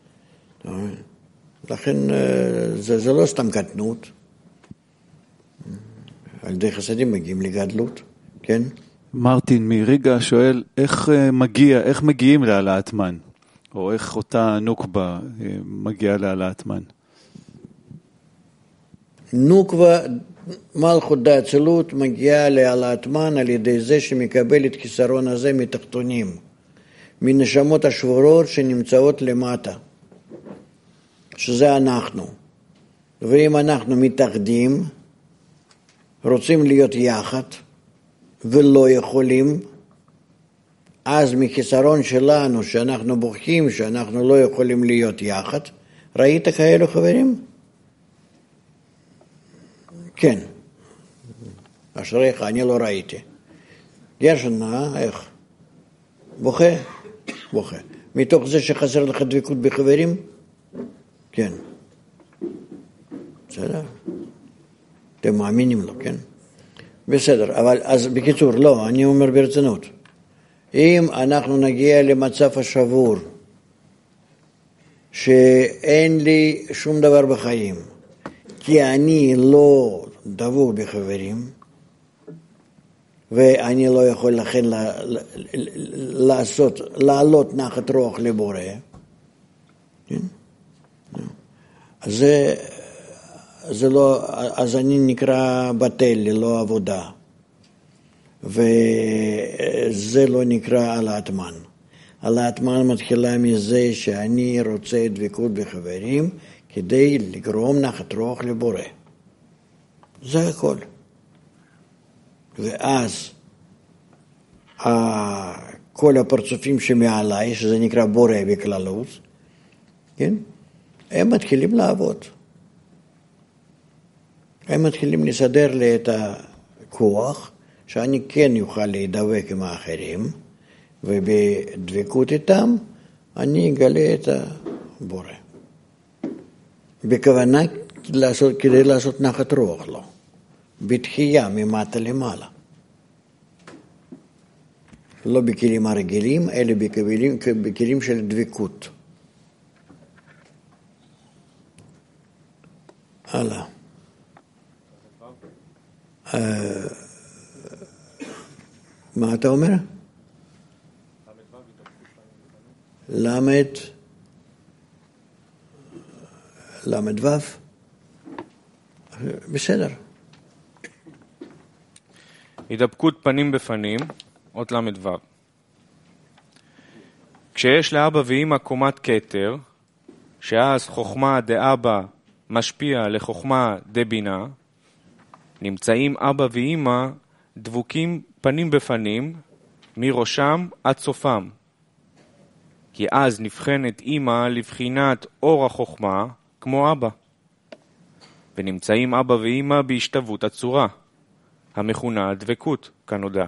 לכן זה, זה לא סתם קטנות. על ידי חסדים מגיעים לגדלות, כן? מרטין מריגה שואל, איך מגיע, איך מגיעים להעלאת מן? או איך אותה נוקבה מגיעה להעלאת מן? נוקבה, מלכות דאצילות, מגיעה להעלאת מן על ידי זה שמקבל את חיסרון הזה מתחתונים, מנשמות השבורות שנמצאות למטה, שזה אנחנו. ואם אנחנו מתאחדים, רוצים להיות יחד, ולא יכולים, אז מחיסרון שלנו, שאנחנו בורחים, שאנחנו לא יכולים להיות יחד, ראית כאלו חברים? כן. אשריך, אני לא ראיתי. גרשן, איך? בוכה? בוכה. מתוך זה שחסר לך דבקות בחברים? כן. בסדר. אתם מאמינים לו, כן? בסדר, אבל אז בקיצור, לא, אני אומר ברצינות. אם אנחנו נגיע למצב השבור, שאין לי שום דבר בחיים, כי אני לא דבוק בחברים, ואני לא יכול לכן לעשות, לעלות נחת רוח לבורא, אז זה, זה לא, אז אני נקרא בטל, ללא עבודה, וזה לא נקרא העלאת מן. העלאת מן מתחילה מזה שאני רוצה דבקות בחברים, כדי לגרום נחת רוח לבורא. זה הכל. ואז כל הפרצופים שמעליי, שזה נקרא בורא בכללות, כן? הם מתחילים לעבוד. הם מתחילים לסדר לי את הכוח, שאני כן יוכל להידבק עם האחרים, ובדבקות איתם, אני אגלה את הבורא. בכוונה לעשות, כדי לעשות נחת רוח לו, בתחייה ממטה למעלה. לא בכלים הרגילים, אלא בכלים, בכלים של דבקות. הלאה. מה אתה אומר? למד למד וו? בסדר. הידבקות פנים בפנים, אות למד וו. כשיש לאבא ואמא קומת כתר, שאז חוכמה דאבא משפיע לחוכמה דבינה, נמצאים אבא ואמא דבוקים פנים בפנים, מראשם עד סופם. כי אז נבחנת אמא לבחינת אור החוכמה כמו אבא. ונמצאים אבא ואמא בהשתוות הצורה, המכונה דבקות כנודע.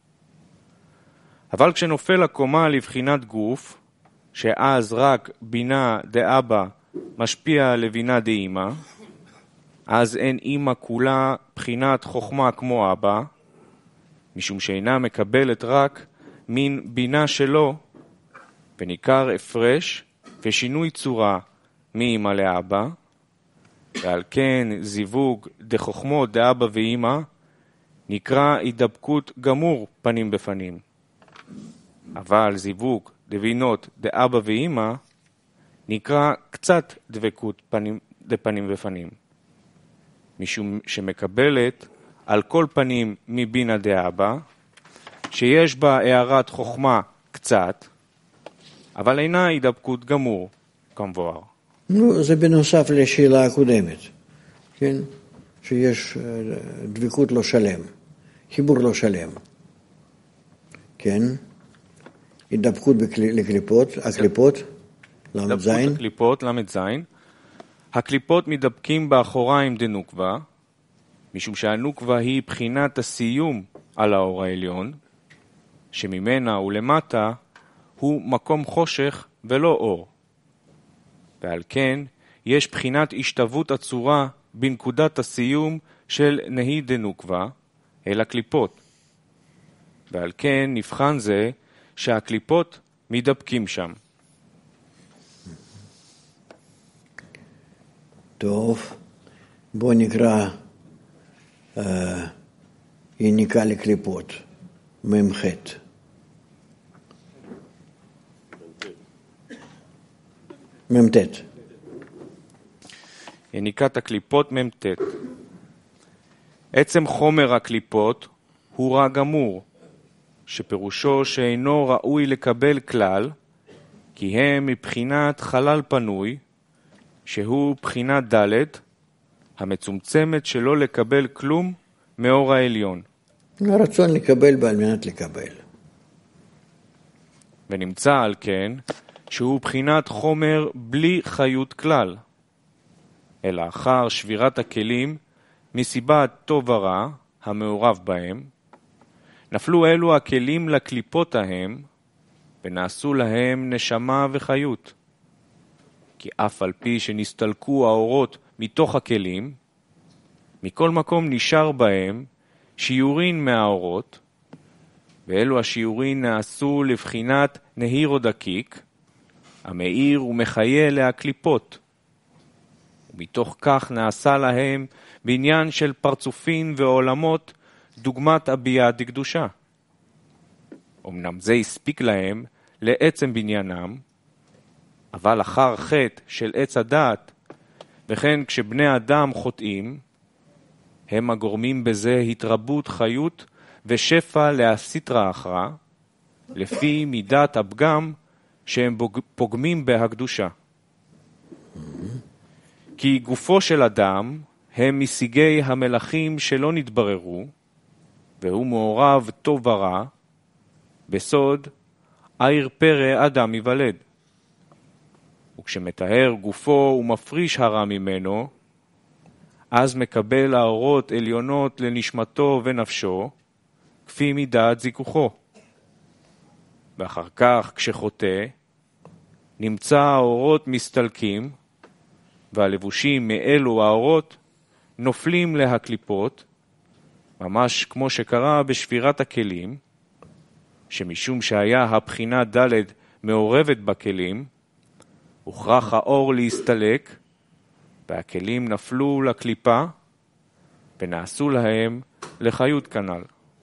אבל כשנופל הקומה לבחינת גוף, שאז רק בינה דאבא משפיע לבינה דאמא, אז אין אמא כולה בחינת חוכמה כמו אבא, משום שאינה מקבלת רק מין בינה שלו, וניכר הפרש ושינוי צורה מאמא לאבא, ועל כן זיווג דחוכמות דאבא ואמא נקרא הידבקות גמור פנים בפנים. אבל זיווג דבינות דאבא ואמא נקרא קצת דבקות פנים, דפנים בפנים, משום שמקבלת על כל פנים מבינה דאבא, שיש בה הערת חוכמה קצת, אבל אינה הידבקות גמור, כמבואר. נו, זה בנוסף לשאלה הקודמת, כן? שיש דבקות לא שלם, חיבור לא שלם, כן? הידבקות לקליפות, הקליפות, למד זין. הידבקות הקליפות, למד זין. הקליפות מדבקים באחוריים דנוקבה, משום שהנוקבה היא בחינת הסיום על האור העליון, שממנה ולמטה הוא מקום חושך ולא אור. ועל כן יש בחינת השתוות הצורה בנקודת הסיום של נהי דנוקבה אל הקליפות. ועל כן נבחן זה שהקליפות מדבקים שם. טוב, בוא נקרא אה, יניקה לקליפות, ממחת. ממתת. יניקת הקליפות ממתת. עצם חומר הקליפות הוא רע גמור, שפירושו שאינו ראוי לקבל כלל, כי הם מבחינת חלל פנוי, שהוא בחינת ד' המצומצמת שלא לקבל כלום מאור העליון. הרצון לקבל בעל מנת לקבל. ונמצא על כן שהוא בחינת חומר בלי חיות כלל, אלא אחר שבירת הכלים מסיבת טוב ורע המעורב בהם, נפלו אלו הכלים לקליפות ההם, ונעשו להם נשמה וחיות. כי אף על פי שנסתלקו האורות מתוך הכלים, מכל מקום נשאר בהם שיעורין מהאורות, ואלו השיעורין נעשו לבחינת נהיר או דקיק, המאיר ומחיה להקליפות. ומתוך כך נעשה להם בעניין של פרצופין ועולמות דוגמת הביאה דקדושה. אמנם זה הספיק להם לעצם בניינם, אבל אחר חטא של עץ הדעת, וכן כשבני אדם חוטאים, הם הגורמים בזה התרבות חיות ושפע להסיטרא אחרא, לפי מידת הפגם שהם פוגמים בהקדושה. כי גופו של אדם הם משיגי המלאכים שלא נתבררו, והוא מעורב טוב ורע, בסוד עיר פרא אדם יוולד. וכשמטהר גופו ומפריש הרע ממנו, אז מקבל האורות עליונות לנשמתו ונפשו, כפי מידת זיכוכו. ואחר כך, כשחוטא, נמצא האורות מסתלקים, והלבושים מאלו האורות נופלים להקליפות, ממש כמו שקרה בשבירת הכלים, שמשום שהיה הבחינה ד' מעורבת בכלים, הוכרח האור להסתלק, והכלים נפלו לקליפה, ונעשו להם לחיות כנל.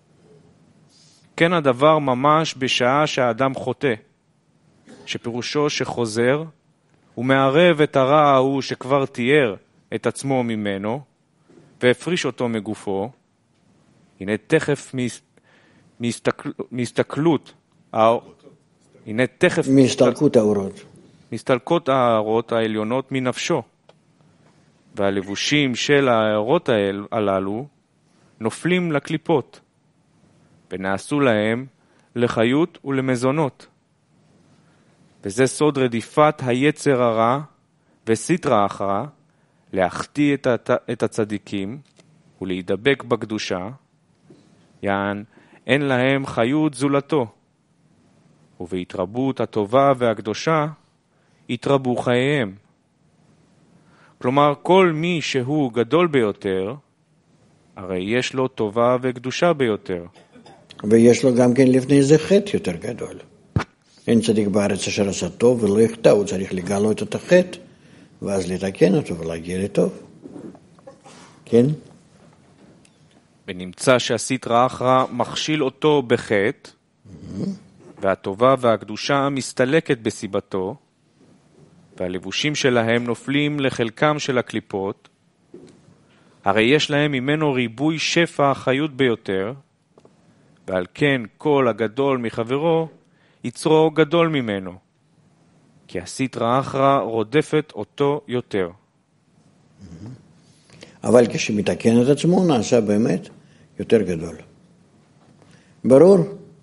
כן הדבר ממש בשעה שהאדם חוטא, שפירושו שחוזר, ומערב את הרע ההוא שכבר תיאר את עצמו ממנו, והפריש אותו מגופו. הנה תכף מסתכל, מסתכלות, הנה תכף מסתלקות האורות. מסתלקות האורות העליונות מנפשו, והלבושים של האורות הללו נופלים לקליפות, ונעשו להם לחיות ולמזונות. וזה סוד רדיפת היצר הרע וסטרא אחרא, להחטיא את, הת... את הצדיקים ולהידבק בקדושה, יען אין להם חיות זולתו, ובהתרבות הטובה והקדושה יתרבו חייהם. כלומר, כל מי שהוא גדול ביותר, הרי יש לו טובה וקדושה ביותר. ויש לו גם כן לפני זה חטא יותר גדול. אין צדיק בארץ אשר עשה טוב ולא יחטא, הוא צריך לגלות את החטא, ואז לתקן אותו ולהגיע לטוב. כן? ונמצא שהסטרא אחרא מכשיל אותו בחטא, mm-hmm. והטובה והקדושה מסתלקת בסיבתו, והלבושים שלהם נופלים לחלקם של הקליפות, הרי יש להם ממנו ריבוי שפע החיות ביותר, ועל כן כל הגדול מחברו יצרו גדול ממנו, כי הסטרא אחרא רודפת אותו יותר. אבל כשמתקן את עצמו נעשה באמת יותר גדול. ברור?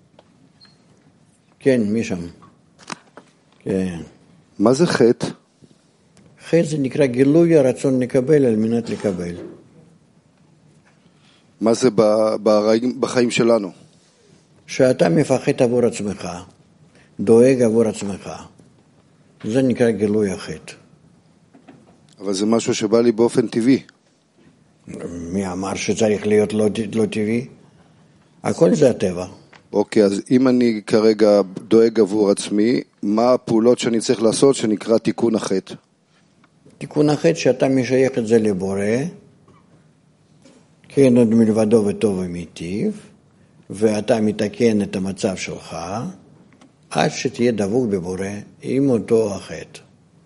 כן, מי שם? כן. מה זה חטא? חטא זה נקרא גילוי הרצון לקבל על מנת לקבל. מה זה בחיים שלנו? שאתה מפחד עבור עצמך, דואג עבור עצמך. זה נקרא גילוי החטא. אבל זה משהו שבא לי באופן טבעי. מי אמר שצריך להיות לא, לא טבעי? הכל זה הטבע. אוקיי, אז אם אני כרגע דואג עבור עצמי, מה הפעולות שאני צריך לעשות שנקרא תיקון החטא? תיקון החטא שאתה משייך את זה לבורא, כן עוד מלבדו וטוב ומיטיב, ואתה מתקן את המצב שלך, עד שתהיה דבוק בבורא עם אותו החטא.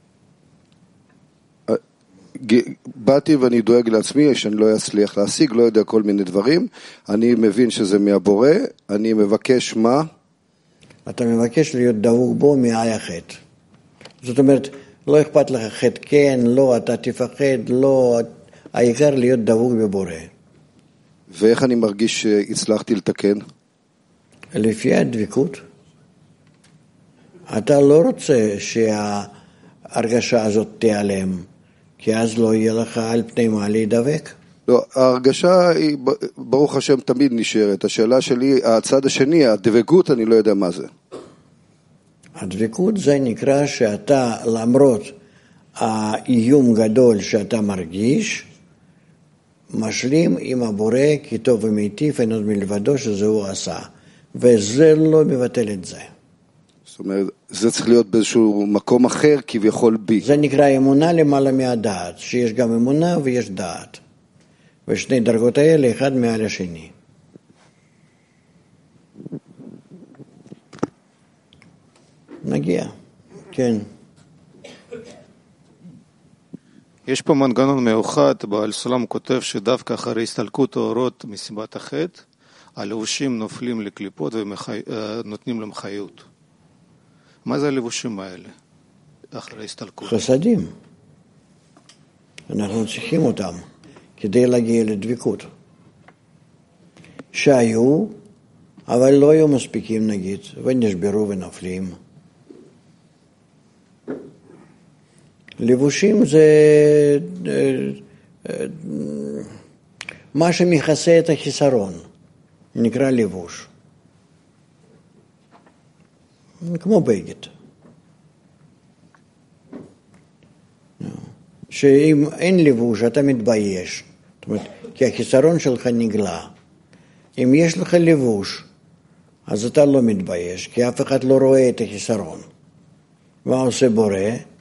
באתי ואני דואג לעצמי שאני לא אצליח להשיג, לא יודע כל מיני דברים, אני מבין שזה מהבורא, אני מבקש מה? אתה מבקש להיות דבוק בו מהי החטא. זאת אומרת, לא אכפת לך חטא כן, לא, אתה תפחד, לא, העיקר להיות דבוק בבורא. ואיך אני מרגיש שהצלחתי לתקן? לפי הדבקות. אתה לא רוצה שההרגשה הזאת תיעלם, כי אז לא יהיה לך על פני מה להידבק. לא, ההרגשה היא, ברוך השם, תמיד נשארת. השאלה שלי, הצד השני, הדבקות, אני לא יודע מה זה. הדבקות זה נקרא שאתה, למרות האיום גדול שאתה מרגיש, משלים עם הבורא כי טוב ומיטיב, אין עוד מלבדו שזה הוא עשה. וזה לא מבטל את זה. זאת אומרת, זה צריך להיות באיזשהו מקום אחר כביכול בי. זה נקרא אמונה למעלה מהדעת, שיש גם אמונה ויש דעת. ושני דרגות האלה, אחד מעל השני. נגיע, כן. יש פה מנגנון מיוחד, בעל סולם כותב שדווקא אחרי הסתלקות האורות מסיבת החטא, הלבושים נופלים לקליפות ונותנים להם חיות. מה זה הלבושים האלה אחרי הסתלקות? חסדים. אנחנו צריכים אותם כדי להגיע לדבקות. שהיו, אבל לא היו מספיקים נגיד, ונשברו ונפלים. לבושים זה מה שמכסה את החיסרון, נקרא לבוש. כמו בגד. שאם אין לבוש, אתה מתבייש. זאת אומרת, כי החיסרון שלך נגלה. אם יש לך לבוש, אז אתה לא מתבייש, כי אף אחד לא רואה את החיסרון. מה עושה בורא?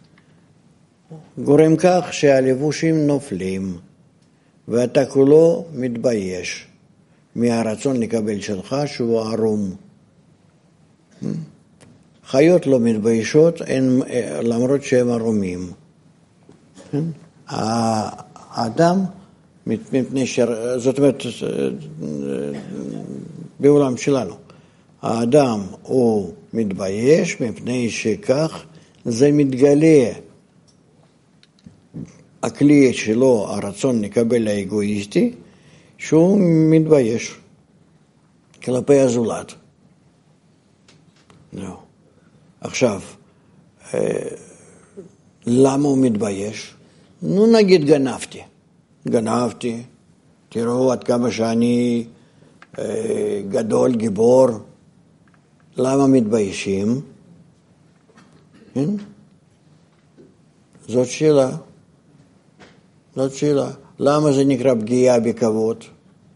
גורם כך שהלבושים נופלים, ואתה כולו מתבייש מהרצון לקבל שלך שהוא ערום. חיות לא מתביישות, הן, למרות שהם ערומים. האדם, מפני ש... זאת אומרת, בעולם שלנו, האדם הוא מתבייש מפני שכך זה מתגלה. הכלי שלו, הרצון לקבל האגואיסטי, שהוא מתבייש כלפי הזולת. לא. עכשיו, למה הוא מתבייש? נו נגיד גנבתי. גנבתי, תראו עד כמה שאני גדול, גיבור. למה מתביישים? כן? זאת שאלה. זאת שאלה. למה זה נקרא פגיעה בכבוד?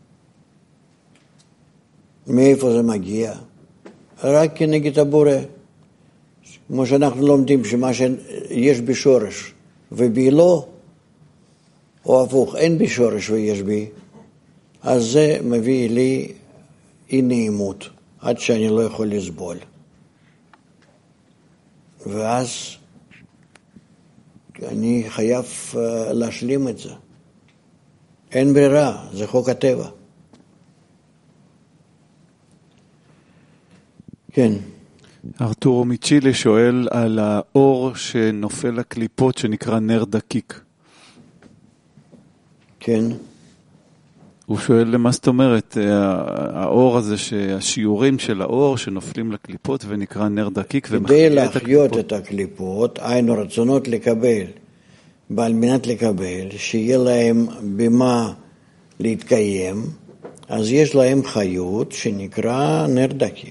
מאיפה זה מגיע? רק כנגד הבורא. כמו שאנחנו לומדים שמה שיש בשורש ובי לא, או הפוך, אין בי שורש ויש בי, אז זה מביא לי אי נעימות, עד שאני לא יכול לסבול. ואז אני חייב להשלים את זה. אין ברירה, זה חוק הטבע. כן. ארתורו מצ'ילה שואל על האור שנופל לקליפות שנקרא נר דקיק. כן. הוא שואל למה זאת אומרת, האור הזה, השיעורים של האור שנופלים לקליפות ונקרא נר דקיק כדי להחיות את הקליפות, היינו רצונות לקבל, ועל מנת לקבל, שיהיה להם במה להתקיים, אז יש להם חיות שנקרא נר דקיק.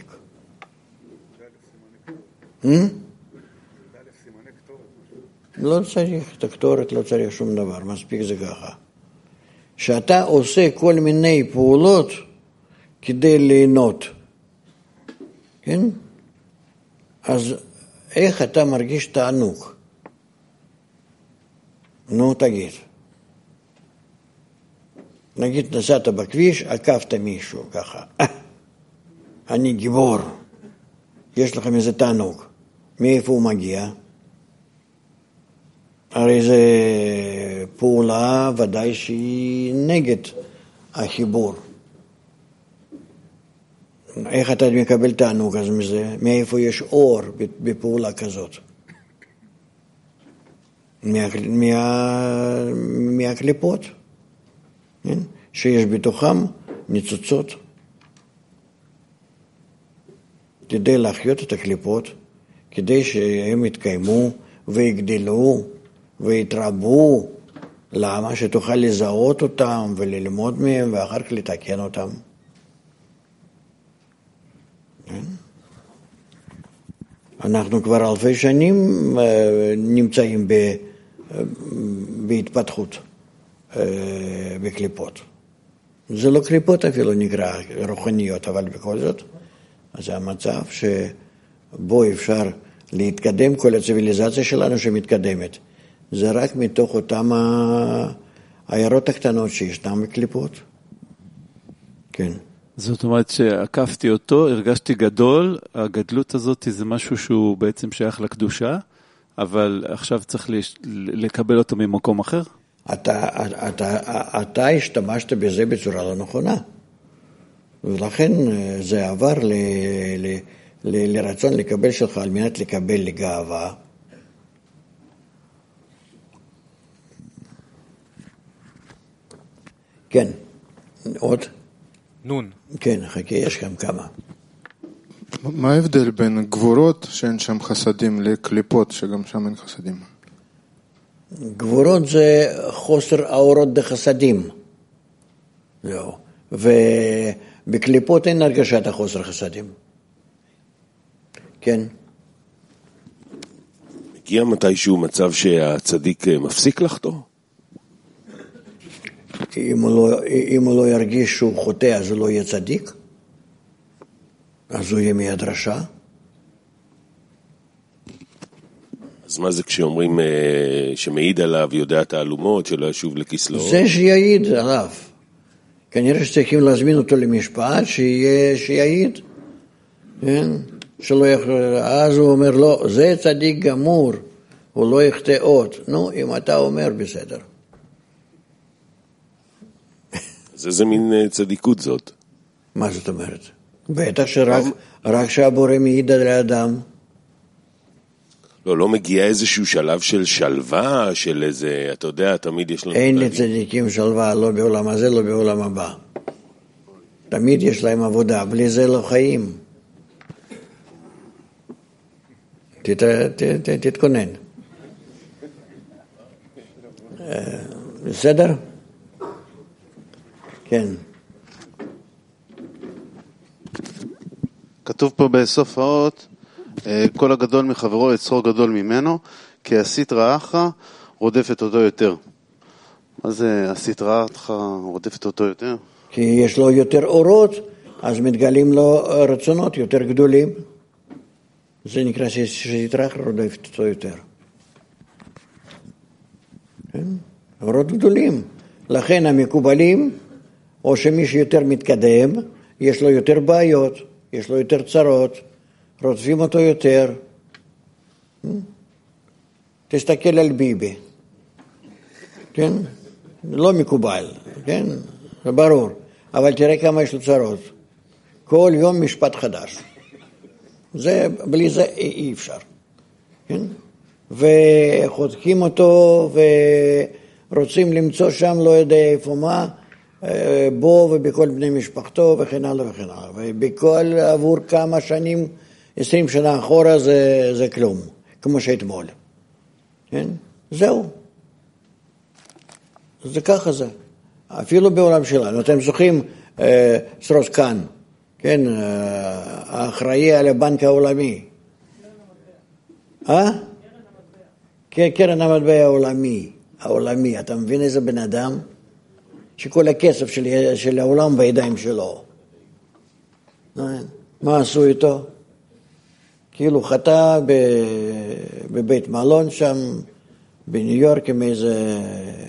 לא צריך את הקטורת, לא צריך שום דבר, מספיק זה ככה. שאתה עושה כל מיני פעולות כדי ליהנות, כן? אז איך אתה מרגיש תענוג? נו תגיד. נגיד נסעת בכביש, עקפת מישהו ככה. אני גיבור. יש לכם איזה תענוג. מאיפה הוא מגיע? הרי זו פעולה ודאי שהיא נגד החיבור. איך אתה מקבל תענוג אז מזה? מאיפה יש אור בפעולה כזאת? מה, מה, מהקליפות, כן? שיש בתוכם ניצוצות. כדי להחיות את הקליפות, כדי שהם יתקיימו ויגדלו ויתרבו. למה? שתוכל לזהות אותם וללמוד מהם ואחר כך לתקן אותם. אנחנו כבר אלפי שנים נמצאים בהתפתחות בקליפות. זה לא קליפות אפילו נקרא רוחניות, אבל בכל זאת, אז זה המצב שבו אפשר להתקדם, כל הציביליזציה שלנו שמתקדמת. זה רק מתוך אותם העיירות הקטנות שישנם בקליפות. כן. זאת אומרת שעקפתי אותו, הרגשתי גדול, הגדלות הזאת זה משהו שהוא בעצם שייך לקדושה, אבל עכשיו צריך לקבל אותו ממקום אחר? אתה, אתה, אתה השתמשת בזה בצורה לא נכונה. ולכן זה עבר ל, ל, ל, לרצון לקבל שלך על מנת לקבל לגאווה. כן, עוד? נון. כן, חכה, יש גם כמה. מה ההבדל בין גבורות שאין שם חסדים לקליפות שגם שם אין חסדים? גבורות זה חוסר האורות דחסדים. זהו. ובקליפות אין הרגשת החוסר חסדים. כן. מגיע מתישהו מצב שהצדיק מפסיק לחטוא? אם הוא לא, אם הוא לא ירגיש שהוא חוטא, אז הוא לא יהיה צדיק? אז הוא יהיה מיד רשע? אז מה זה כשאומרים שמעיד עליו, יודע את העלומות, שלא ישוב לכסלו? זה שיעיד עליו. כנראה שצריכים להזמין אותו למשפט, שיהיה, שיעיד. כן? שלא יח... אז הוא אומר, לא, זה צדיק גמור, הוא לא יחטא עוד. נו, אם אתה אומר, בסדר. אז איזה מין צדיקות זאת? מה זאת אומרת? בטח שרק רק שהבורא מעיד על האדם. לא, לא מגיע איזשהו שלב של שלווה, של איזה, אתה יודע, תמיד יש לנו... אין לצדיקים שלווה, לא בעולם הזה, לא בעולם הבא. תמיד יש להם עבודה, בלי זה לא חיים. תת, ת, ת, תתכונן. בסדר? כן. כתוב פה בסוף האות, כל הגדול מחברו יצרו גדול ממנו, כי עשית רעך רודפת אותו יותר. מה זה עשית רעך רודפת אותו יותר? כי יש לו יותר אורות, אז מתגלים לו רצונות יותר גדולים. זה נקרא שעשית רעך רודפת אותו יותר. כן? אורות גדולים. לכן המקובלים, או שמי שיותר מתקדם, יש לו יותר בעיות, יש לו יותר צרות, רודפים אותו יותר. תסתכל על ביבי, כן? לא מקובל, כן? זה ברור. אבל תראה כמה יש לו צרות. כל יום משפט חדש. זה, בלי זה אי אפשר. כן? וחותקים אותו ורוצים למצוא שם לא יודע איפה מה, בו ובכל בני משפחתו וכן הלאה וכן הלאה. ובכל עבור כמה שנים, עשרים שנה אחורה זה, זה כלום, כמו שאתמול. כן? זהו. זה ככה זה. אפילו בעולם שלנו. אתם זוכרים אה, סרוס קאן, כן? אה, האחראי על הבנק העולמי. אה? כן, קרן המטבע העולמי. העולמי. אתה מבין איזה בן אדם? שכל הכסף של, של העולם בידיים שלו. מה עשו איתו? כאילו חטא בבית מלון שם, בניו יורק, עם איזה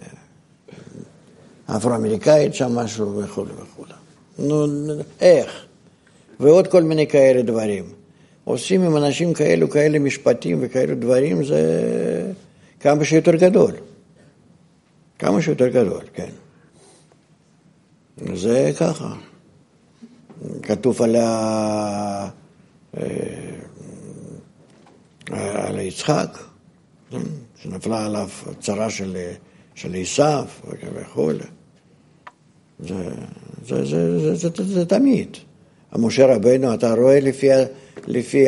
אפרו-אמריקאית שם, משהו וכו' וכו'. נו, איך? ועוד כל מיני כאלה דברים. עושים עם אנשים כאלו, כאלה משפטים וכאלו דברים, זה כמה שיותר גדול. כמה שיותר גדול, כן. זה ככה. כתוב על ה... על יצחק, שנפלה עליו צרה של, של עשיו וכו'. זה, זה, זה, זה, זה, זה, זה תמיד. המשה רבנו, אתה רואה לפי, לפי,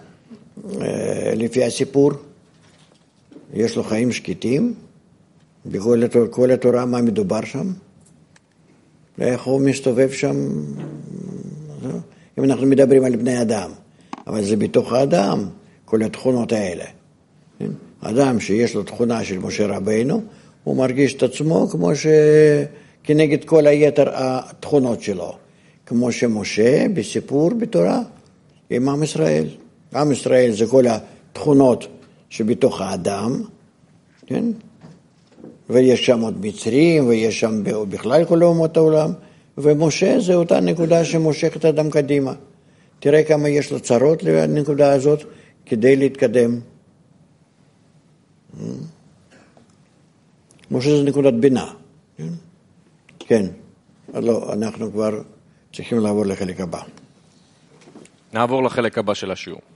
לפי הסיפור, יש לו חיים שקטים, בכל התורה, כל התורה מה מדובר שם, איך הוא מסתובב שם, אם אנחנו מדברים על בני אדם, אבל זה בתוך האדם, כל התכונות האלה. אדם שיש לו תכונה של משה רבנו, הוא מרגיש את עצמו כמו שכנגד כל היתר התכונות שלו. כמו שמשה בסיפור בתורה עם עם ישראל. עם ישראל זה כל התכונות שבתוך האדם, כן? ויש שם עוד מצרים, ויש שם בכלל כל אומות העולם, ומשה זה אותה נקודה שמושכת את האדם קדימה. תראה כמה יש לו צרות לנקודה הזאת כדי להתקדם. משה זה נקודת בינה. כן? כן. לא, אנחנו כבר צריכים לעבור לחלק הבא. נעבור לחלק הבא של השיעור.